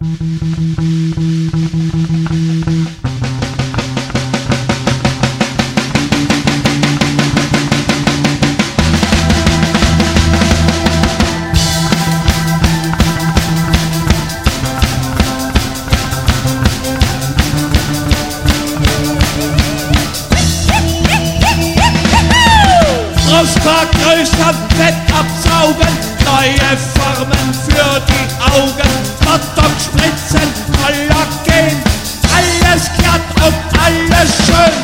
Vergrößern, Fett absaugen, neue Formen für die Augen, Botox spritzen, Kollagen, alles glatt und alles schön.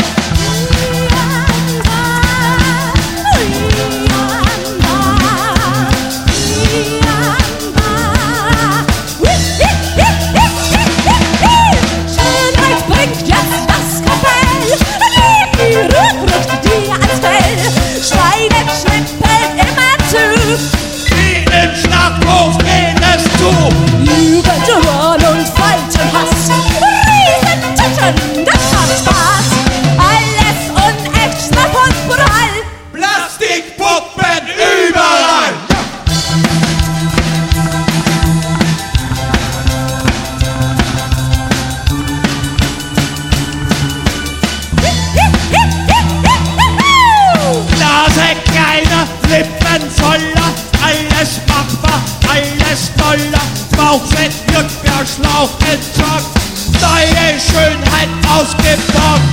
Schönheit bringt jetzt das Kapell, die rückt dir ans Fell, schneidet, schnippelt immer zu. Wie im Schlaghof geht es zu. Jubel, Wahn und Faltenhass, Riesentitten, das macht Spaß. Alles unecht, schnapp und prall. Plastikpuppen überall. Nase kleiner, Lippen voller, alles machbar, alles toller. Bauchfett, Rückwärtsschlauch entsorgt, neue Schönheit ausgeborgt.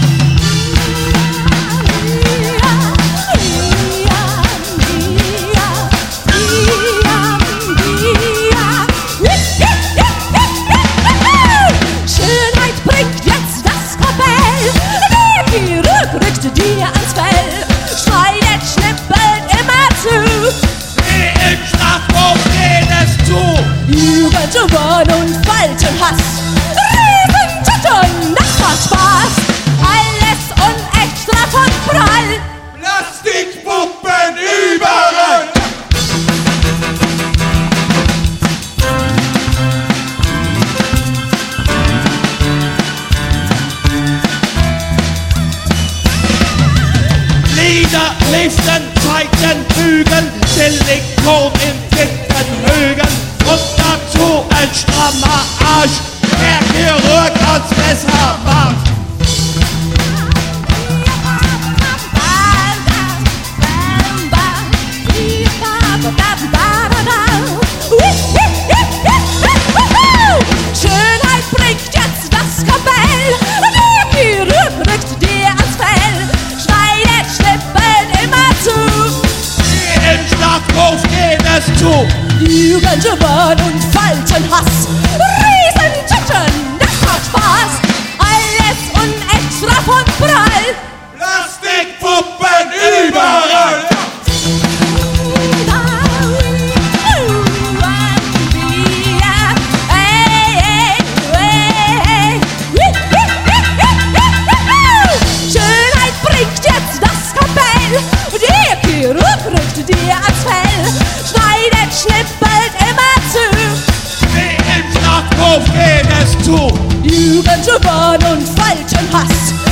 Schönheit bringt jetzt das Kapell, die rückt dir ans Fell, schneidet, schnippelt immer zu. Wie im Schlaghof geht es zu. Jubel, Wahn und Faltenhass, Riesentitten, das macht Spaß. Alles unecht, straff und prall. Plastikpuppen überall. Lieder, Liften, Zeiten, Bügeln, Silikon in dicken Högen und dazu ein strammer Arsch, der Chirurg ans Messer macht. Schönheit bringt jetzt das Kapell, die rückt dir ans Fell, schneidet, schnippelt immer zu. Wie im Schlaghof geht es zu. Jubel, Wahn und Faltenhass, Riesentitten, das macht Spaß. Alles unecht, straff und prall. Plastikpuppen überall. Schönheit bringt jetzt das Kapell, die Chirurg rückt dir ans Fell, schneidet, schnippelt immer zu. Wie im Schlaghof geht es zu. Jubel, Wahn und Faltenhass,